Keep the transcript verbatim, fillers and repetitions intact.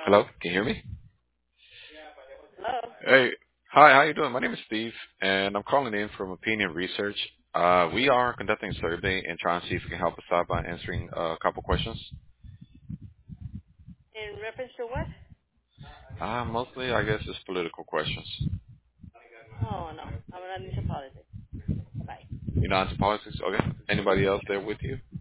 Hello, can you hear me? Hello. Hey, hi, how you doing? My name is Steve, and I'm calling in from Opinion Research. Uh, we are conducting a survey and trying to see if you can help us out by answering uh, a couple questions. In reference to what? Uh, mostly, I guess, it's political questions. Oh, no. I'm not into politics. Bye. You're not into politics? Okay. Anybody else there with you?